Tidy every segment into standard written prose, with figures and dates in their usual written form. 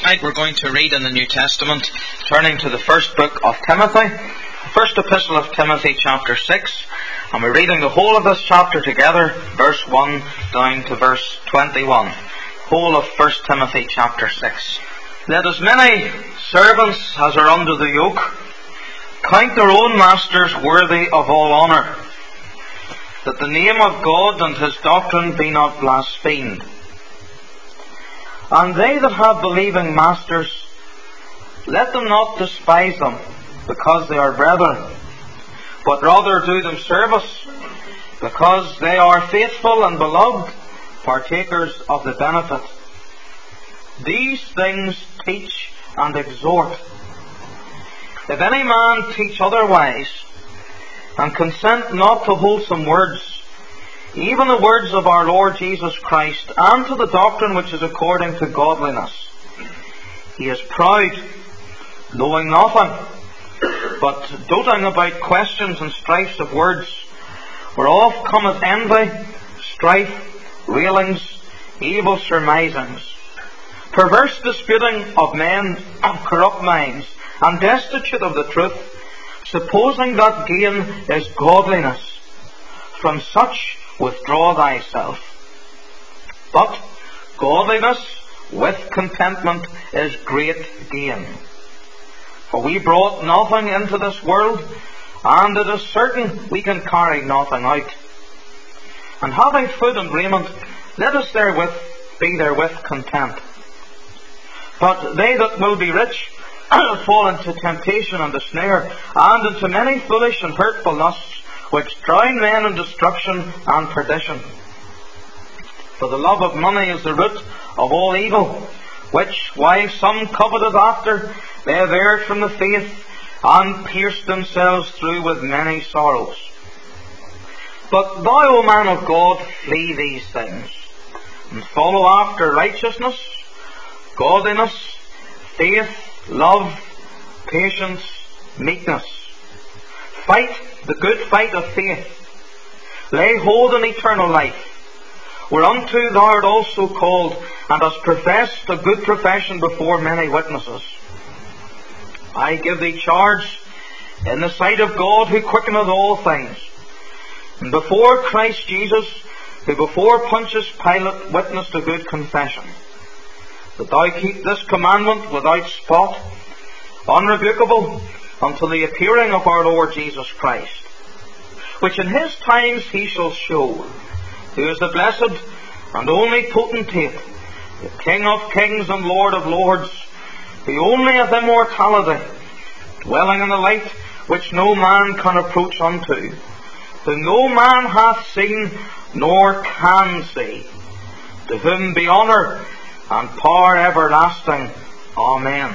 Tonight we're going to read in the New Testament, turning to the first book of Timothy, the first epistle of Timothy, chapter 6, and we're reading the whole of this chapter together, verse 1 down to verse 21. Whole of 1 Timothy chapter 6. Let as many servants as are under the yoke count their own masters worthy of all honour, that the name of God and his doctrine be not blasphemed. And they that have believing masters, let them not despise them, because they are brethren, but rather do them service, because they are faithful and beloved, partakers of the benefit. These things teach and exhort. If any man teach otherwise, and consent not to wholesome words, even the words of our Lord Jesus Christ, and to the doctrine which is according to godliness, he is proud, knowing nothing, but doting about questions and strifes of words, whereof cometh envy, strife, railings, evil surmisings, perverse disputing of men of corrupt minds, and destitute of the truth, supposing that gain is godliness. From such withdraw thyself. But godliness with contentment is great gain. For we brought nothing into this world, and it is certain we can carry nothing out. And having food and raiment, let us be therewith content. But they that will be rich fall into temptation and a snare, and into many foolish and hurtful lusts, which drown men in destruction and perdition. For the love of money is the root of all evil, which, while some coveted after, they have erred from the faith, and pierced themselves through with many sorrows. But thou, O man of God, flee these things, and follow after righteousness, godliness, faith, love, patience, meekness. Fight the good fight of faith. Lay hold on eternal life, whereunto thou art also called, and hast professed a good profession before many witnesses. I give thee charge in the sight of God, who quickeneth all things, and before Christ Jesus, who before Pontius Pilate witnessed a good confession, that thou keep this commandment without spot, unrebukable, until the appearing of our Lord Jesus Christ, which in his times he shall show, who is the blessed and only potentate, the King of kings and Lord of lords, who only hath immortality, dwelling in the light which no man can approach unto, whom no man hath seen nor can see, to whom be honour and power everlasting. Amen.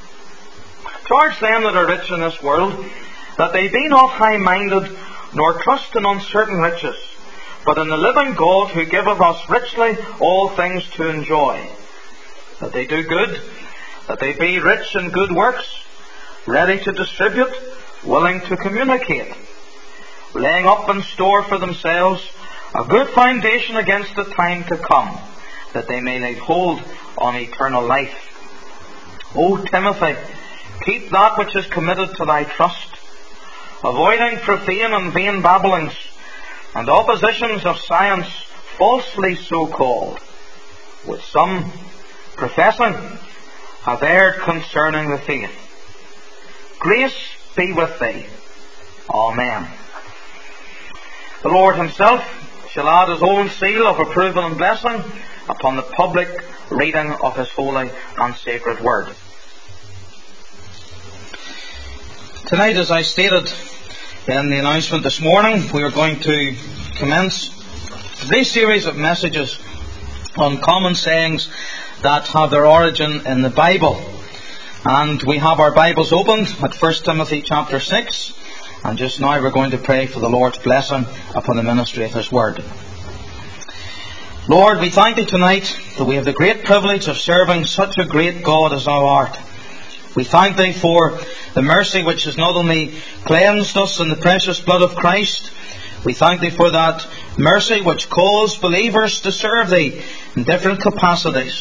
Charge them that are rich in this world, that they be not high-minded, nor trust in uncertain riches, but in the living God, who giveth us richly all things to enjoy. That they do good, that they be rich in good works, ready to distribute, willing to communicate, laying up in store for themselves a good foundation against the time to come, that they may lay hold on eternal life. O Timothy, keep that which is committed to thy trust, avoiding profane and vain babblings, and oppositions of science falsely so called, which some, professing, have erred concerning the faith. Grace be with thee. Amen. The Lord himself shall add his own seal of approval and blessing upon the public reading of his holy and sacred word. Tonight, as I stated in the announcement this morning, we are going to commence this series of messages on common sayings that have their origin in the Bible. And we have our Bibles opened at 1 Timothy chapter 6, and just now we're going to pray for the Lord's blessing upon the ministry of his word. Lord, we thank thee tonight that we have the great privilege of serving such a great God as thou art. We thank thee for the mercy which has not only cleansed us in the precious blood of Christ, we thank thee for that mercy which calls believers to serve thee in different capacities.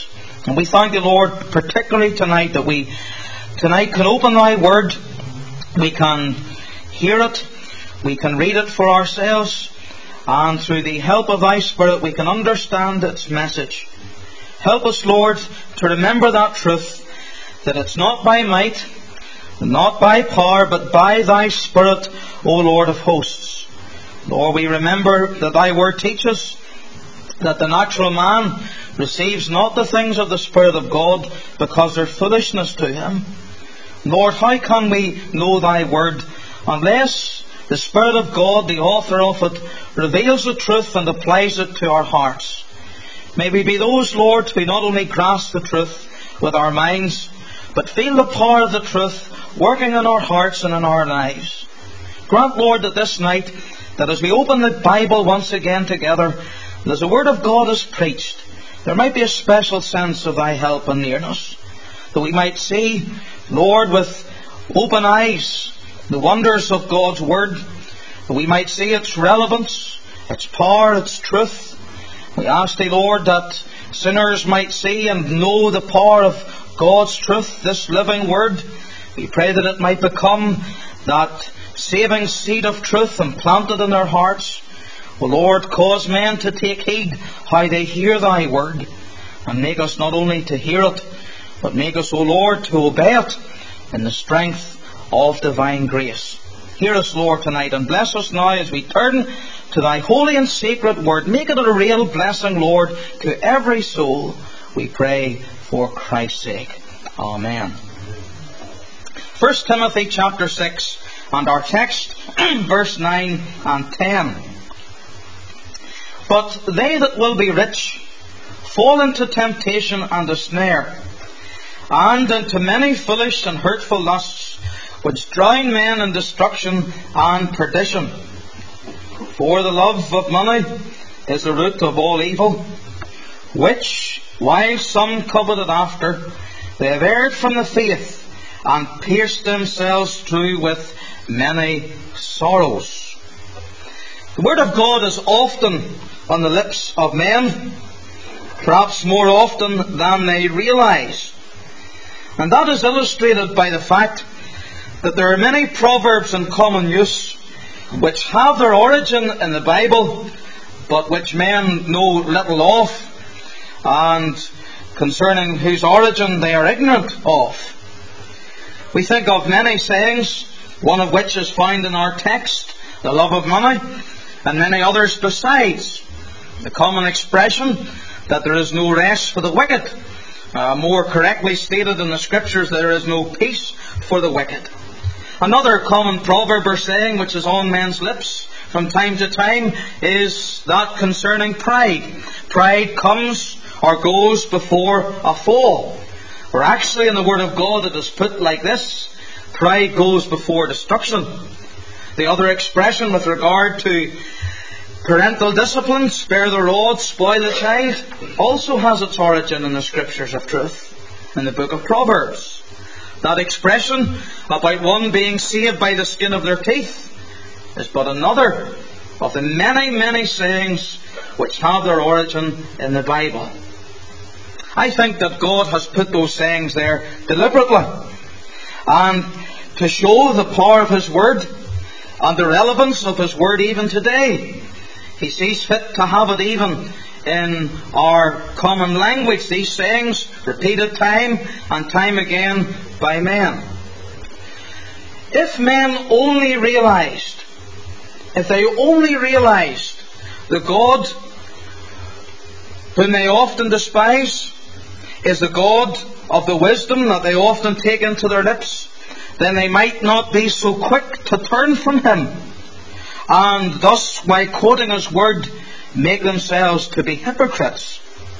And we thank you, Lord, particularly tonight, that we tonight can open thy word, we can hear it, we can read it for ourselves, and through the help of thy Spirit we can understand its message. Help us, Lord, to remember that truth, that it's not by might, not by power, but by thy Spirit, O Lord of hosts. Lord, we remember that thy word teaches that the natural man receives not the things of the Spirit of God because they're foolishness to him. Lord, how can we know thy word unless the Spirit of God, the author of it, reveals the truth and applies it to our hearts? May we be those, Lord, who not only grasp the truth with our minds, but feel the power of the truth working in our hearts and in our lives. Grant, Lord, that this night, that as we open the Bible once again together, and as the Word of God is preached, there might be a special sense of thy help and nearness, that we might see, Lord, with open eyes, the wonders of God's Word, that we might see its relevance, its power, its truth. We ask thee, Lord, that sinners might see and know the power of God's truth, this living Word. We pray that it might become that saving seed of truth and planted in their hearts. O Lord, cause men to take heed how they hear thy word, and make us not only to hear it, but make us, O Lord, to obey it in the strength of divine grace. Hear us, Lord, tonight, and bless us now as we turn to thy holy and sacred word. Make it a real blessing, Lord, to every soul, we pray for Christ's sake. Amen. 1 Timothy chapter 6, and our text, verse 9 and 10. But they that will be rich fall into temptation and a snare, and into many foolish and hurtful lusts, which drown men in destruction and perdition. For the love of money is the root of all evil, which, while some coveted after, they have erred from the faith, and pierced themselves through with many sorrows. The Word of God is often on the lips of men, perhaps more often than they realize. And that is illustrated by the fact that there are many proverbs in common use which have their origin in the Bible, but which men know little of, and concerning whose origin they are ignorant of. We think of many sayings, one of which is found in our text, the love of money, and many others besides. The common expression that there is no rest for the wicked, more correctly stated in the Scriptures, there is no peace for the wicked. Another common proverb or saying which is on men's lips from time to time is that concerning pride. Pride comes or goes before a fall. Or actually in the Word of God it is put like this: pride goes before destruction. The other expression with regard to parental discipline, spare the rod, spoil the child, also has its origin in the Scriptures of truth, in the book of Proverbs. That expression about one being saved by the skin of their teeth is but another of the many, many sayings which have their origin in the Bible. I think that God has put those sayings there deliberately, and to show the power of His Word and the relevance of His Word even today. He sees fit to have it even in our common language, these sayings repeated time and time again by men. If men only realized, if they only realized the God whom they often despise is the God of the wisdom that they often take into their lips, then they might not be so quick to turn from Him, and thus, while quoting His word, make themselves to be hypocrites.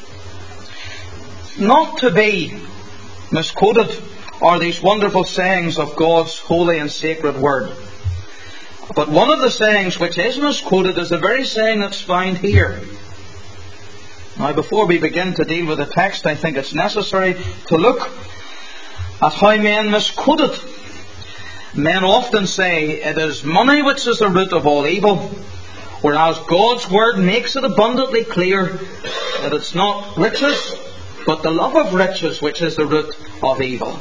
Not to be misquoted are these wonderful sayings of God's holy and sacred word. But one of the sayings which is misquoted is the very saying that's found here. Now, before we begin to deal with the text, I think it's necessary to look at how men misquote it. Men often say it is money which is the root of all evil, whereas God's word makes it abundantly clear that it's not riches, but the love of riches which is the root of evil.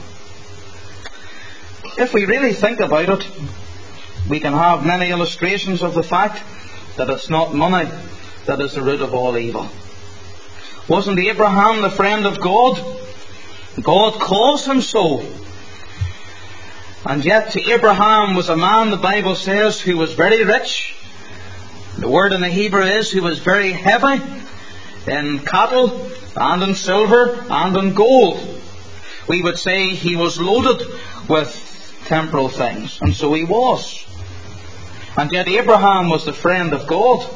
If we really think about it, we can have many illustrations of the fact that it's not money that is the root of all evil. Wasn't Abraham the friend of God? God calls him so. And yet Abraham was a man, the Bible says, who was very rich. The word in the Hebrew is he was very heavy in cattle and in silver and in gold. We would say he was loaded with temporal things, and so he was. And yet Abraham was the friend of God.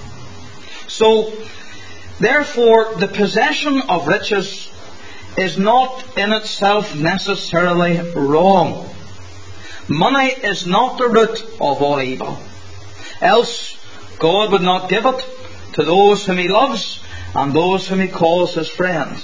So, therefore, the possession of riches is not in itself necessarily wrong. Money is not the root of all evil. Else, God would not give it to those whom He loves and those whom He calls His friends.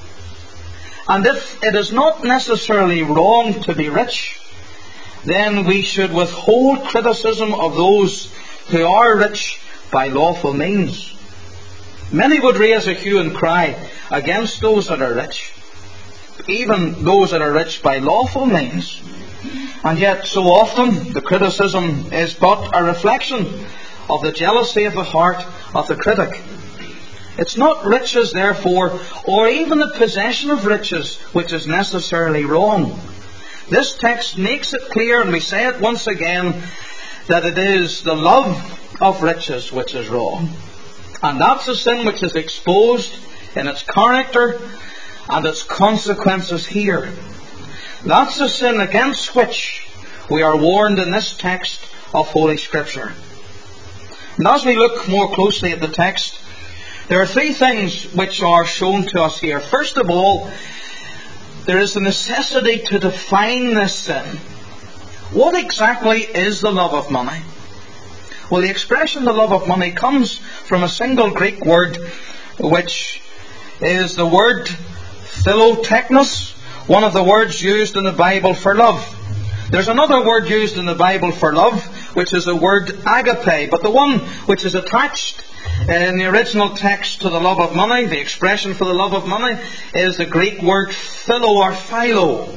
And if it is not necessarily wrong to be rich, then we should withhold criticism of those who are rich by lawful means. Many would raise a hue and cry against those that are rich, even those that are rich by lawful means. And yet so often the criticism is but a reflection of the jealousy of the heart of the critic. It's not riches, therefore, or even the possession of riches, which is necessarily wrong. This text makes it clear, and we say it once again, that it is the love of riches which is wrong. And that's a sin which is exposed in its character and its consequences here. That's a sin against which we are warned in this text of Holy Scripture. And as we look more closely at the text, there are three things which are shown to us here. First of all, there is the necessity to define this sin. What exactly is the love of money? Well, the expression the love of money comes from a single Greek word, which is the word philoteknos, one of the words used in the Bible for love. There's another word used in the Bible for love, which is the word agape, but the one which is attached in the original text to the love of money, the expression for the love of money, is the Greek word philo or philo.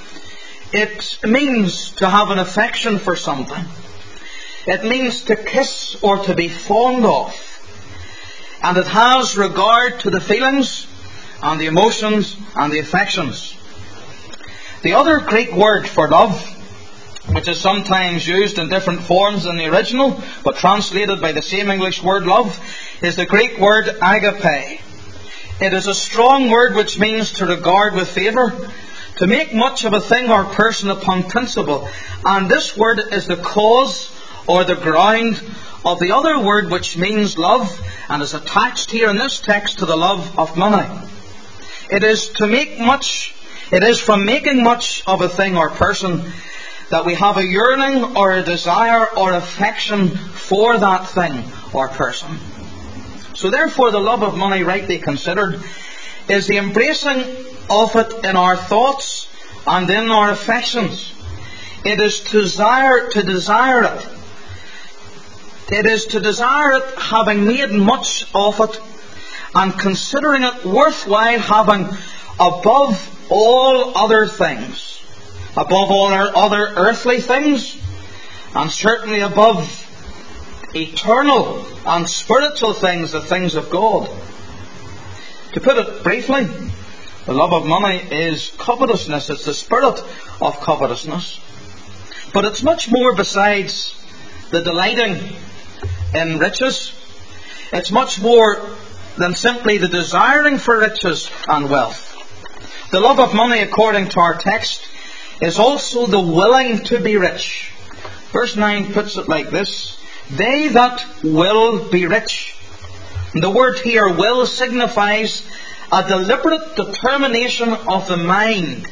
It means to have an affection for something. It means to kiss or to be fond of. And it has regard to the feelings and the emotions and the affections. The other Greek word for love, which is sometimes used in different forms than the original, but translated by the same English word love, is the Greek word agape. It is a strong word which means to regard with favour, to make much of a thing or person upon principle. And this word is the cause or the ground of the other word which means love, and is attached here in this text to the love of money. It is to make much, it is from making much of a thing or person that we have a yearning or a desire or affection for that thing or person. So therefore the love of money, rightly considered, is the embracing of it in our thoughts and in our affections. It is to desire it. It is to desire it, having made much of it, and considering it worthwhile having above all other things, above all our other earthly things, and certainly above eternal and spiritual things, the things of God. To put it briefly, the love of money is covetousness. It's the spirit of covetousness. But it's much more besides the delighting in riches. It's much more than simply the desiring for riches and wealth. The love of money, according to our text, is also the willing to be rich. Verse 9 puts it like this: they that will be rich. And the word here, will, signifies a deliberate determination of the mind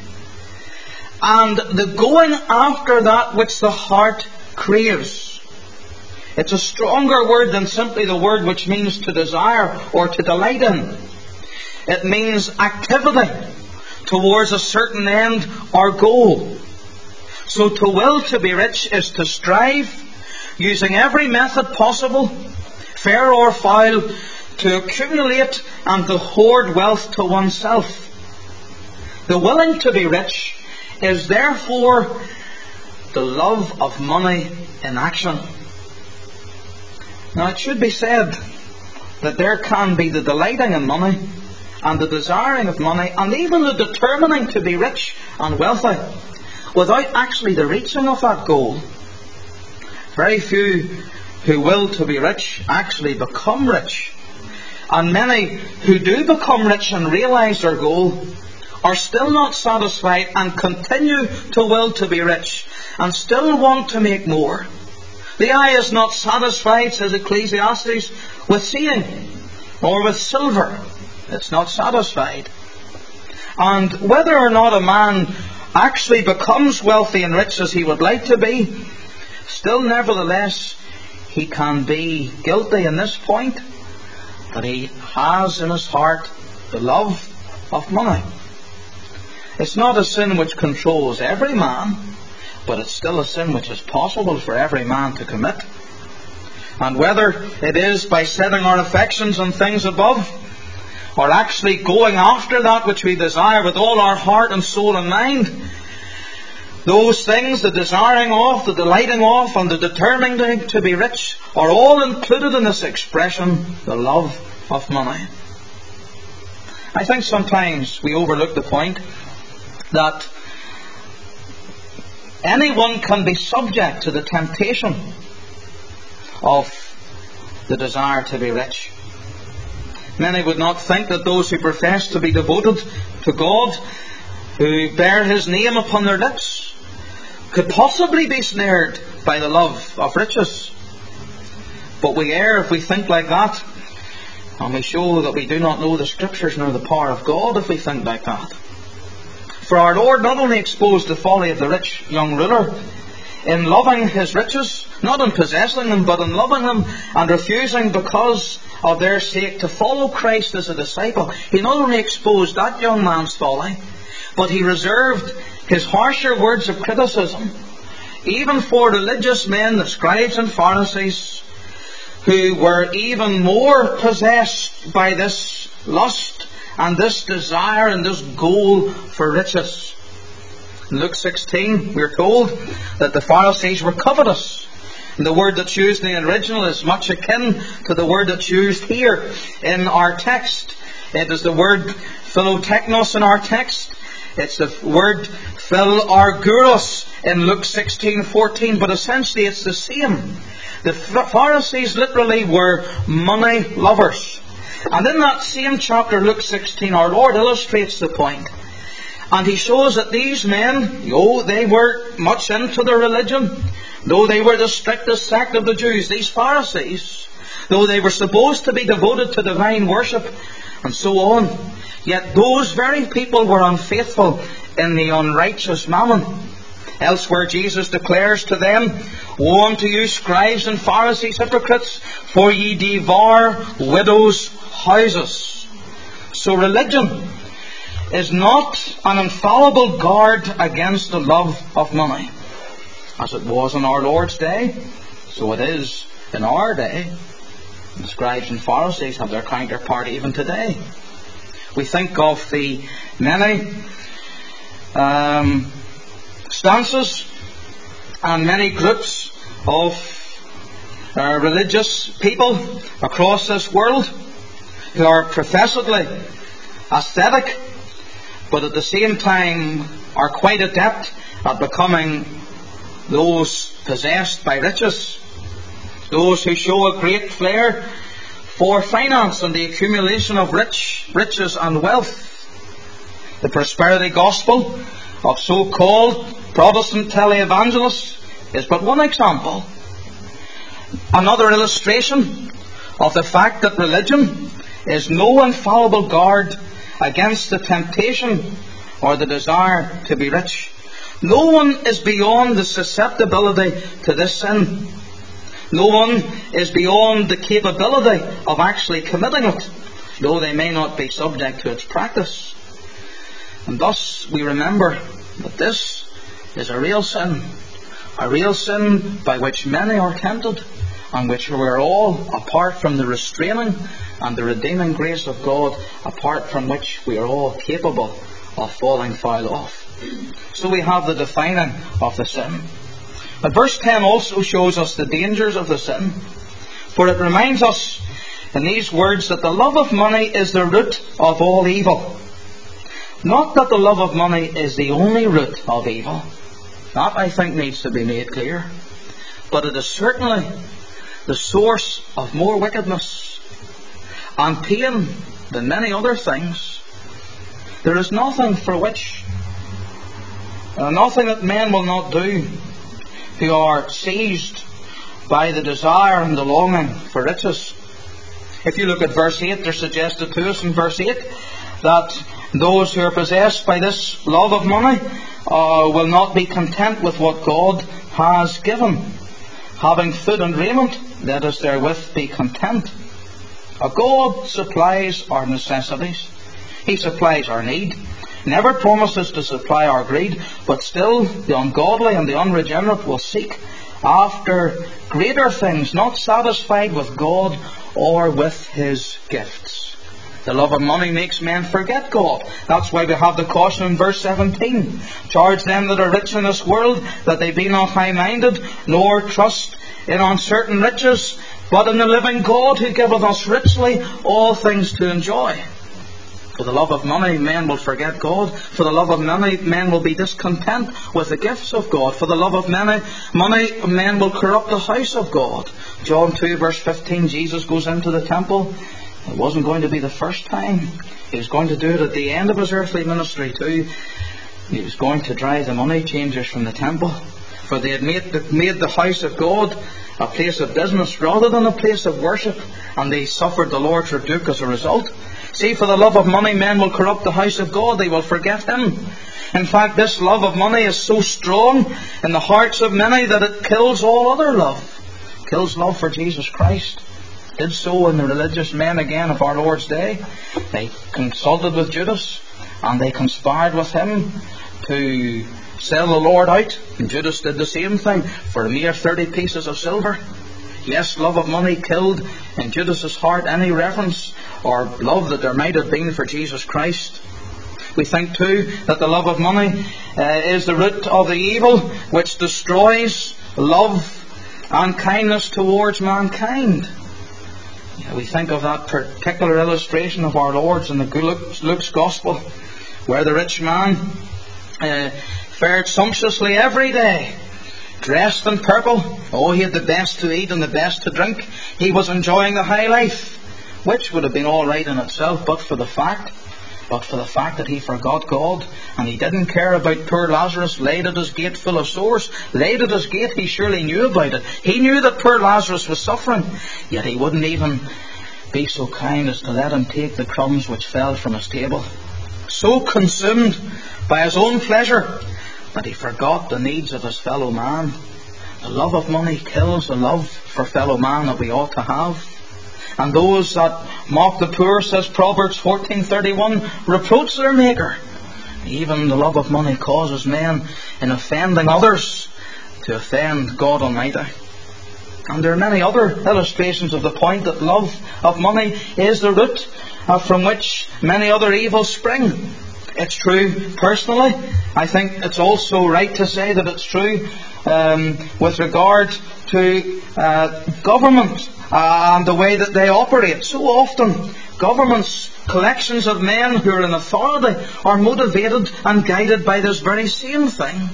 and the going after that which the heart craves. It's a stronger word than simply the word which means to desire or to delight in. It means activity towards a certain end or goal. So to will to be rich is to strive, using every method possible, fair or foul, to accumulate and to hoard wealth to oneself. The willing to be rich is therefore the love of money in action. Now it should be said that there can be the delighting in money and the desiring of money and even the determining to be rich and wealthy without actually the reaching of that goal. Very few who will to be rich actually become rich. And many who do become rich and realise their goal are still not satisfied and continue to will to be rich and still want to make more. The eye is not satisfied, says Ecclesiastes, with seeing or with silver. It's not satisfied. And whether or not a man actually becomes wealthy and rich as he would like to be, still nevertheless he can be guilty in this point, that he has in his heart the love of money. It's not a sin which controls every man, but it's still a sin which is possible for every man to commit. And whether it is by setting our affections on things above, or actually going after that which we desire with all our heart and soul and mind, those things, the desiring of, the delighting of, and the determining to be rich, are all included in this expression, the love of money. I think sometimes we overlook the point that anyone can be subject to the temptation of the desire to be rich. Many would not think that those who profess to be devoted to God, who bear His name upon their lips, could possibly be snared by the love of riches. But we err if we think like that, and we show that we do not know the Scriptures nor the power of God if we think like that. For our Lord not only exposed the folly of the rich young ruler in loving his riches, not in possessing them, but in loving them and refusing because of their sake to follow Christ as a disciple. He not only exposed that young man's folly, but he reserved his harsher words of criticism even for religious men, the scribes and Pharisees, who were even more possessed by this lust and this desire and this goal for riches. In Luke 16, we are told that the Pharisees were covetous. And the word that's used in the original is much akin to the word that's used here in our text. It is the word philoteknos in our text. It's the word philarguros in Luke 16:14, but essentially it's the same. The Pharisees literally were money lovers. And in that same chapter, Luke 16, our Lord illustrates the point. And He shows that these men, though they were much into their religion, though they were the strictest sect of the Jews, these Pharisees, though they were supposed to be devoted to divine worship and so on, yet those very people were unfaithful in the unrighteous mammon. Elsewhere Jesus declares to them, "Woe unto you, scribes and Pharisees, hypocrites, for ye devour widows' houses." So religion is not an infallible guard against the love of money. As it was in our Lord's day, so it is in our day. The scribes and Pharisees have their counterpart even today. We think of the many stances and many groups of religious people across this world who are professedly aesthetic, but at the same time are quite adept at becoming those possessed by riches, those who show a great flair for finance and the accumulation of riches and wealth. The prosperity gospel of so-called Protestant televangelists is but one example. Another illustration of the fact that religion is no infallible guard against the temptation or the desire to be rich. No one is beyond the susceptibility to this sin. No one is beyond the capability of actually committing it, though they may not be subject to its practice. And thus we remember that this is a real sin by which many are tempted, on which we are all, apart from the restraining and the redeeming grace of God, apart from which we are all capable of falling foul of. So we have the defining of the sin. But verse 10 also shows us the dangers of the sin, for it reminds us in these words that the love of money is the root of all evil. Not that the love of money is the only root of evil. That, I think, needs to be made clear. But it is certainly the source of more wickedness and pain than many other things. There is nothing that men will not do who are seized by the desire and the longing for riches. If you look at verse 8, they're suggested to us in verse 8 that those who are possessed by this love of money will not be content with what God has given. Having food and raiment, let us therewith be content. God supplies our necessities. He supplies our need. Never promises to supply our greed, but still the ungodly and the unregenerate will seek after greater things, not satisfied with God or with His gifts. The love of money makes men forget God. That's why we have the caution in verse 17. Charge them that are rich in this world, that they be not high-minded, nor trust in uncertain riches, but in the living God, who giveth us richly all things to enjoy. For the love of money, men will forget God. For the love of money, men will be discontent with the gifts of God. For the love of money, men will corrupt the house of God. John 2 verse 15, Jesus goes into the temple. It wasn't going to be the first time. He was going to do it at the end of His earthly ministry too. He was going to drive the money changers from the temple. For they had made the house of God a place of business rather than a place of worship, and they suffered the Lord's rebuke as a result. See, for the love of money, men will corrupt the house of God. They will forget Him. In fact, this love of money is so strong in the hearts of many that it kills all other love. It kills love for Jesus Christ. It did so in the religious men again of our Lord's day. They consulted with Judas, and they conspired with him to sell the Lord out. And Judas did the same thing for a mere 30 pieces of silver. Yes, love of money killed in Judas's heart any reverence or love that there might have been for Jesus Christ. We think too that the love of money is the root of the evil which destroys love and kindness towards mankind. We think of that particular illustration of our Lord's in the Luke's Gospel, where the rich man fared sumptuously every day, dressed in purple. Oh, he had the best to eat and the best to drink. He was enjoying the high life, which would have been all right in itself, but for the fact that he forgot God, and he didn't care about poor Lazarus laid at his gate full of sores. Laid at his gate, he surely knew about it. He knew that poor Lazarus was suffering, yet he wouldn't even be so kind as to let him take the crumbs which fell from his table. So consumed by his own pleasure that he forgot the needs of his fellow man. The love of money kills the love for fellow man that we ought to have. And those that mock the poor, says Proverbs 14:31, reproach their Maker. Even the love of money causes men, in offending others, to offend God Almighty. And there are many other illustrations of the point that love of money is the root from which many other evils spring. It's true personally. I think it's also right to say that it's true with regard to government and the way that they operate. So often, governments, collections of men who are in authority, are motivated and guided by this very same thing.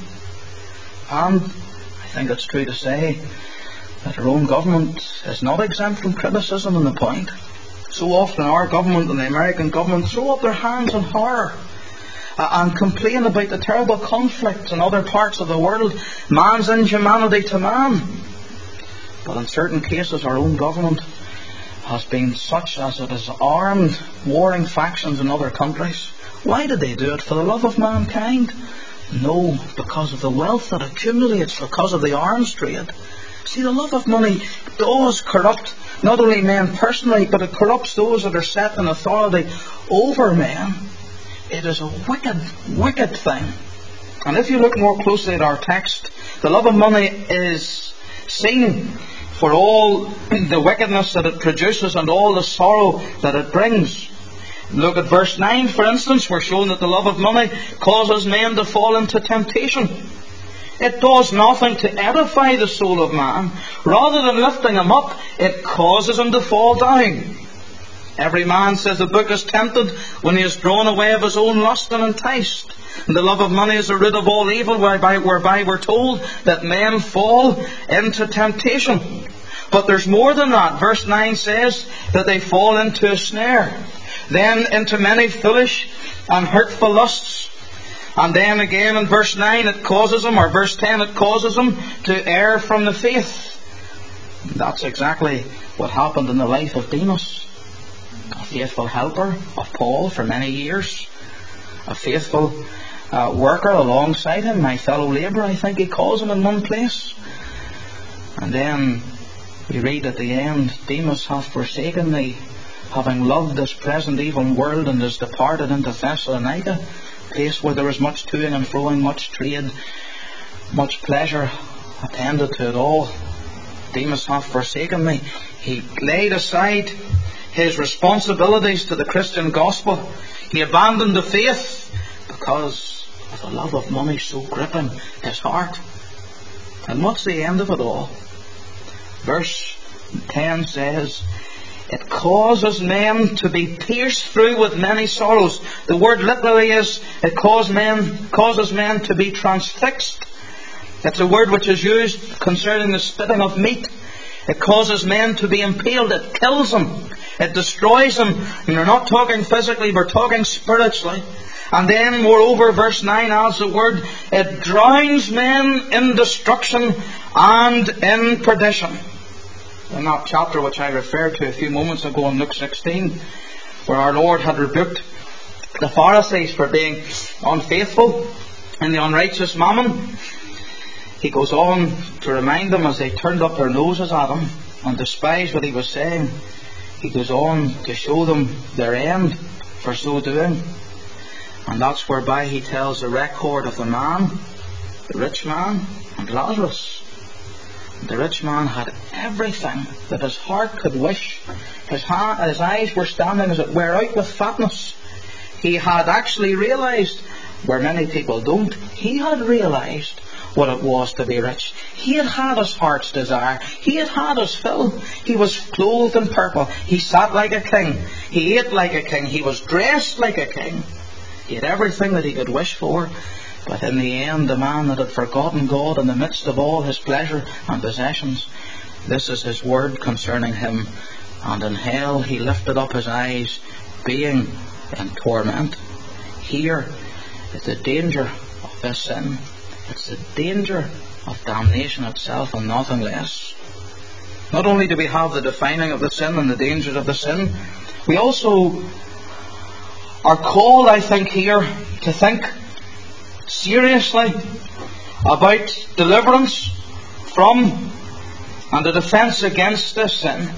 And I think it's true to say that our own government is not exempt from criticism on the point. So often our government and the American government throw up their hands in horror and complain about the terrible conflicts in other parts of the world, man's inhumanity to man. But in certain cases our own government has been such as it has armed warring factions in other countries. Why did they do it? For the love of mankind? No, because of the wealth that accumulates because of the arms trade. See, the love of money does corrupt not only men personally, but it corrupts those that are set in authority over men. It is a wicked, wicked thing. And if you look more closely at our text, the love of money is seen for all the wickedness that it produces and all the sorrow that it brings. Look at verse 9, for instance. We're shown that the love of money causes men to fall into temptation. It does nothing to edify the soul of man. Rather than lifting him up, it causes him to fall down. Every man, says the book, is tempted when he is drawn away of his own lust and enticed. And the love of money is the root of all evil, whereby we're told that men fall into temptation. But there's more than that. Verse 9 says that they fall into a snare, then into many foolish and hurtful lusts. And then again in verse 9 it causes them, or verse 10, it causes them to err from the faith. That's exactly what happened in the life of Demas, a faithful helper of Paul for many years, a faithful worker alongside him, my fellow labourer, I think he calls him in one place. And then we read at the end, Demas hath forsaken thee, having loved this present evil world, and is departed into Thessalonica, a place where there was much toing and froing, much trade, much pleasure attended to it all. Demas hath forsaken me. He laid aside his responsibilities to the Christian gospel. He abandoned the faith because of the love of money so gripping his heart. And what's the end of it all? Verse 10 says, it causes men to be pierced through with many sorrows. The word literally is, it causes men to be transfixed. It's a word which is used concerning the spitting of meat. It causes men to be impaled. It kills them. It destroys them. And we're not talking physically, we're talking spiritually. And then, moreover, verse 9 adds the word, it drowns men in destruction and in perdition. In that chapter which I referred to a few moments ago in Luke 16, where our Lord had rebuked the Pharisees for being unfaithful in the unrighteous mammon, he goes on to remind them, as they turned up their noses at him and despised what he was saying, he goes on to show them their end for so doing. And that's whereby he tells the record of the man, the rich man, and Lazarus. The rich man had everything that his heart could wish. His eyes were standing, as it were, out with fatness. He had actually realised, where many people don't, he had realised what it was to be rich. He had had his heart's desire. He had had his fill. He was clothed in purple. He sat like a king. He ate like a king. He was dressed like a king. He had everything that he could wish for. But in the end, the man that had forgotten God in the midst of all his pleasure and possessions, this is his word concerning him. And in hell he lifted up his eyes, being in torment. Here is the danger of this sin. It's the danger of damnation itself and nothing less. Not only do we have the defining of the sin and the dangers of the sin, we also are called, I think, here to think seriously about deliverance from and the defence against this sin.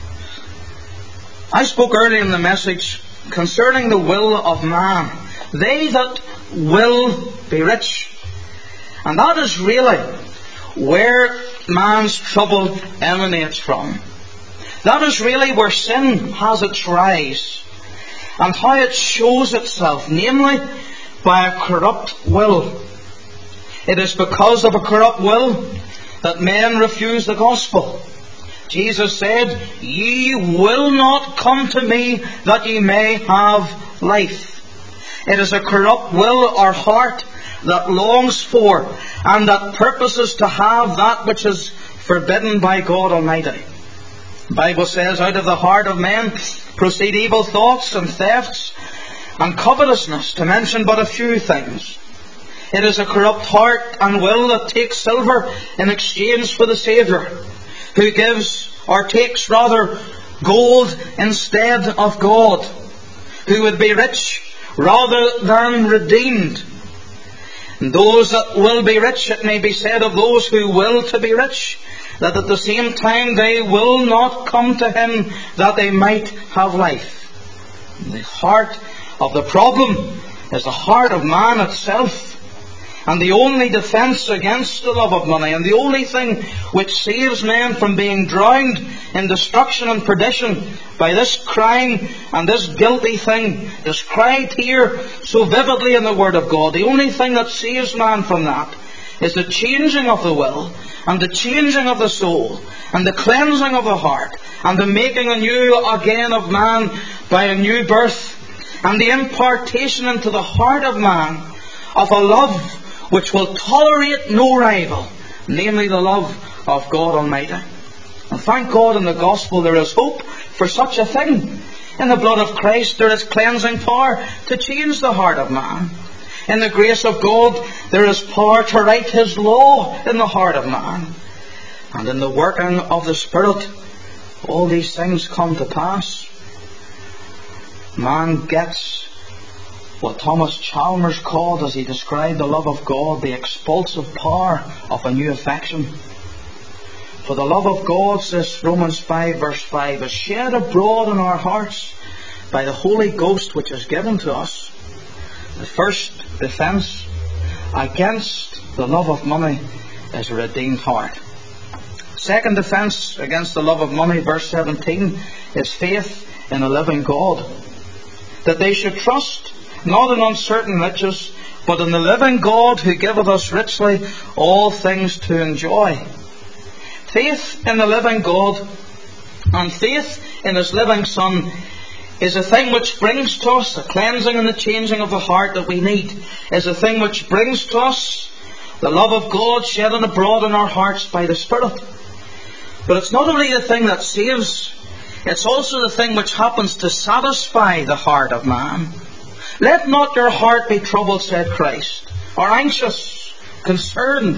I spoke earlier in the message concerning the will of man. They that will be rich. And that is really where man's trouble emanates from. That is really where sin has its rise and how it shows itself, namely by a corrupt will. It is because of a corrupt will that men refuse the gospel. Jesus said, ye will not come to me that ye may have life. It is a corrupt will or heart that longs for and that purposes to have that which is forbidden by God Almighty. The Bible says, out of the heart of man proceed evil thoughts and thefts and covetousness, to mention but a few things. It is a corrupt heart and will that takes silver in exchange for the Saviour, who gives, or takes rather, gold instead of God, who would be rich rather than redeemed. And those that will be rich, it may be said of those who will to be rich, that at the same time they will not come to Him that they might have life. The heart of the problem is the heart of man itself. And the only defence against the love of money, and the only thing which saves men from being drowned in destruction and perdition by this crime and this guilty thing, described here so vividly in the Word of God, the only thing that saves man from that is the changing of the will, and the changing of the soul, and the cleansing of the heart, and the making anew again of man by a new birth, and the impartation into the heart of man of a love which will tolerate no rival, namely the love of God Almighty. And thank God in the gospel there is hope for such a thing. In the blood of Christ there is cleansing power to change the heart of man. In the grace of God there is power to write His law in the heart of man. And in the working of the Spirit all these things come to pass. Man gets what Thomas Chalmers called, as he described the love of God, the expulsive power of a new affection. For the love of God, says Romans 5 verse 5, is shed abroad in our hearts by the Holy Ghost which is given to us. The first defence against the love of money is a redeemed heart. Second defence against the love of money, verse 17, is faith in a living God. That they should trust not in uncertain riches, but in the living God who giveth us richly all things to enjoy. Faith in the living God and faith in His living Son is a thing which brings to us the cleansing and the changing of the heart that we need, is a thing which brings to us the love of God shed abroad in our hearts by the Spirit. But it's not only the thing that saves, it's also the thing which happens to satisfy the heart of man. Let not your heart be troubled, said Christ, or anxious, concerned.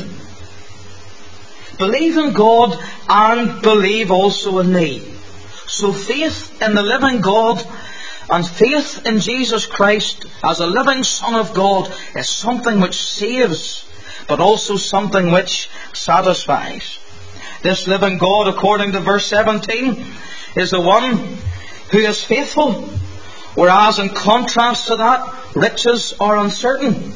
Believe in God and believe also in me. So faith in the living God and faith in Jesus Christ as a living Son of God is something which saves, but also something which satisfies. This living God, according to verse 17, is the one who is faithful. Whereas in contrast to that, riches are uncertain.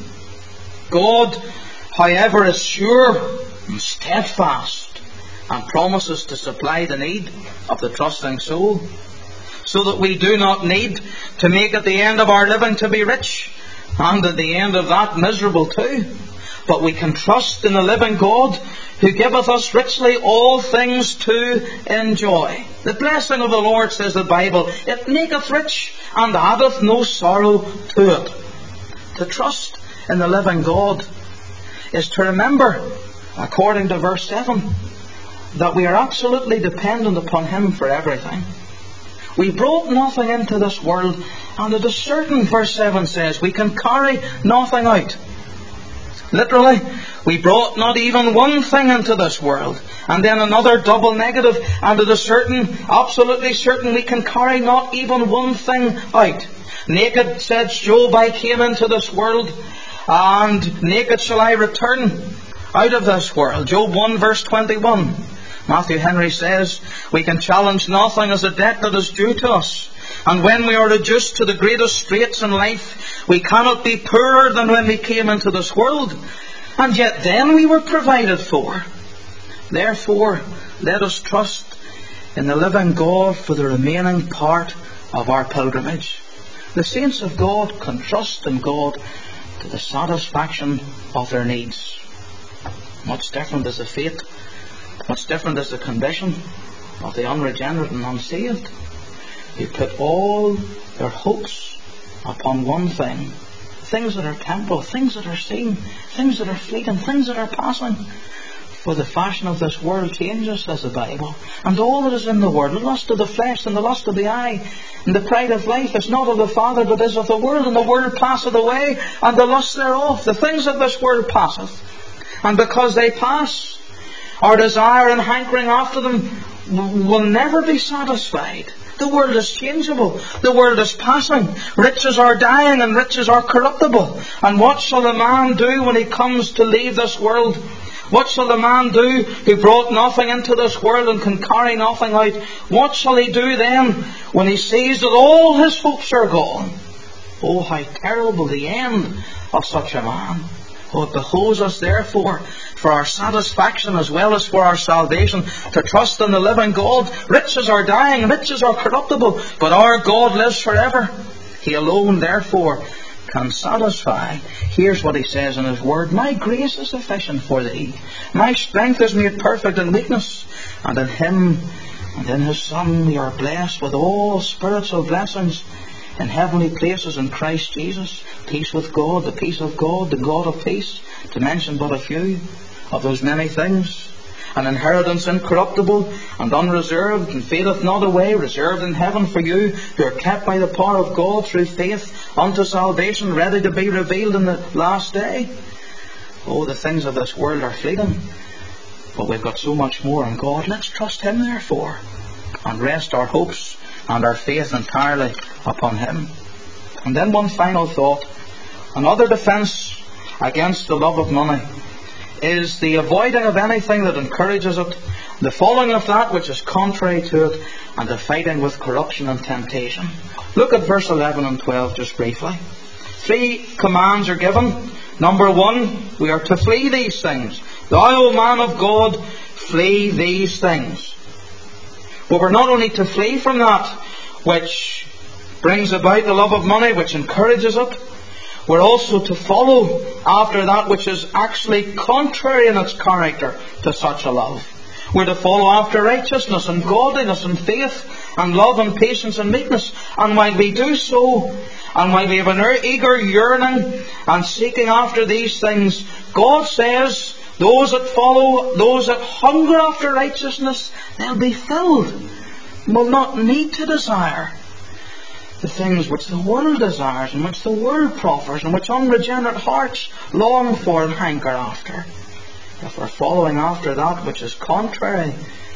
God, however, is sure and steadfast and promises to supply the need of the trusting soul, so that we do not need to make at the end of our living to be rich, and at the end of that miserable too. But we can trust in the living God who giveth us richly all things to enjoy. The blessing of the Lord, says the Bible, it maketh rich and addeth no sorrow to it. To trust in the living God is to remember, according to verse 7, that we are absolutely dependent upon Him for everything. We brought nothing into this world, and it is certain, verse 7 says, we can carry nothing out. Literally, we brought not even one thing into this world. And then another double negative, and it is certain, absolutely certain, we can carry not even one thing out. Naked, said Job, I came into this world, and naked shall I return out of this world. Job 1 verse 21. Matthew Henry says, we can challenge nothing as a debt that is due to us. And when we are reduced to the greatest straits in life, we cannot be poorer than when we came into this world. And yet then we were provided for. Therefore, let us trust in the living God for the remaining part of our pilgrimage. The saints of God can trust in God to the satisfaction of their needs. Much different is the fate, much different is the condition of the unregenerate and unsaved, who put all their hopes upon one thing. Things that are temporal, things that are seen, things that are fleeting, things that are passing. For the fashion of this world changes, says the Bible. And all that is in the world, the lust of the flesh and the lust of the eye, and the pride of life is not of the Father, but is of the world. And the world passeth away, and the lust thereof. The things of this world passeth. And because they pass, our desire and hankering after them will never be satisfied. The world is changeable. The world is passing. Riches are dying and riches are corruptible. And what shall the man do when he comes to leave this world? What shall the man do who brought nothing into this world and can carry nothing out? What shall he do then when he sees that all his hopes are gone? Oh, how terrible the end of such a man. Oh, it behoves us, therefore, for our satisfaction as well as for our salvation, to trust in the living God. Riches are dying, riches are corruptible, but our God lives forever. He alone, therefore, can satisfy. Here's what he says in his word: my grace is sufficient for thee. My strength is made perfect in weakness. And in him and in his Son we are blessed with all spiritual blessings in heavenly places in Christ Jesus. Peace with God, the peace of God, the God of peace, to mention but a few of those many things. An inheritance incorruptible and unreserved, and fadeth not away, reserved in heaven for you, who are kept by the power of God through faith unto salvation, ready to be revealed in the last day. Oh, the things of this world are fleeting, but we've got so much more in God. Let's trust him, therefore, and rest our hopes and our faith entirely upon him. And then one final thought. Another defence against the love of money is the avoiding of anything that encourages it, the following of that which is contrary to it, and the fighting with corruption and temptation. Look at verse 11 and 12 just briefly. 3 commands are given. Number 1, we are to flee these things. Thou, O man of God, flee these things. But we're not only to flee from that which brings about the love of money, which encourages it, we're also to follow after that which is actually contrary in its character to such a love. We're to follow after righteousness and godliness and faith and love and patience and meekness. And while we do so, and while we have an eager yearning and seeking after these things, God says, those that follow, those that hunger after righteousness, they'll be filled, will not need to desire the things which the world desires and which the world proffers and which unregenerate hearts long for and hanker after. If we're following after that which is contrary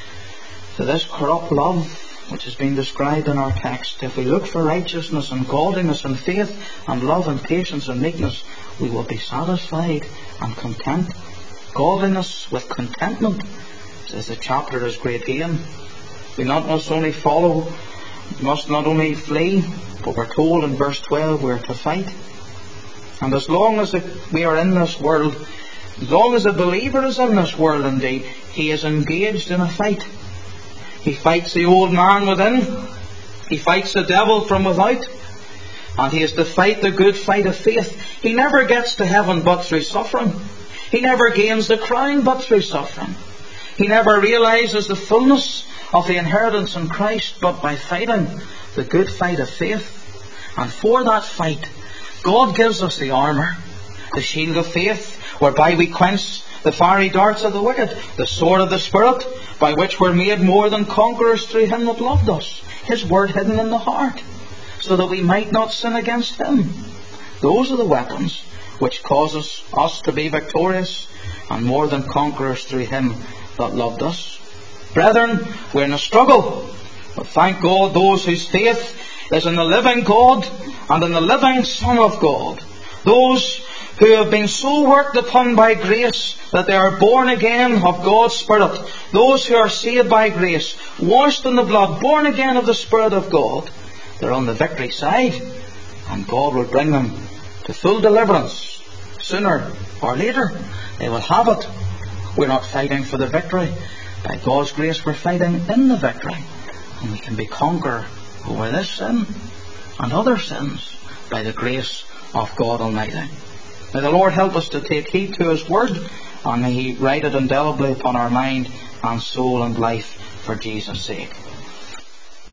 to this corrupt love which has been described in our text, if we look for righteousness and godliness and faith and love and patience and meekness, we will be satisfied and content. Godliness with contentment, says the chapter, is great gain. We must only follow, must not only flee, but we're told in verse 12 we're to fight. And as long as we are in this world, as long as a believer is in this world indeed, he is engaged in a fight. He fights the old man within, he fights the devil from without, and he is to fight the good fight of faith. He never gets to heaven but through suffering. He never gains the crown but through suffering. He never realizes the fullness of the inheritance in Christ but by fighting the good fight of faith. And for that fight, God gives us the armour, the shield of faith, whereby we quench the fiery darts of the wicked, the sword of the Spirit, by which we're made more than conquerors through him that loved us, his word hidden in the heart, so that we might not sin against him. Those are the weapons which causes us to be victorious and more than conquerors through him that loved us. Brethren, we're in a struggle, but thank God those whose faith is in the living God and in the living Son of God, those who have been so worked upon by grace that they are born again of God's Spirit, those who are saved by grace, washed in the blood, born again of the Spirit of God, they're on the victory side, and God will bring them to full deliverance sooner or later. They will have it. We're not fighting for the victory. By God's grace we're fighting in the victory, and we can be conqueror over this sin and other sins by the grace of God Almighty. May the Lord help us to take heed to his word, and may he write it indelibly upon our mind and soul and life for Jesus' sake.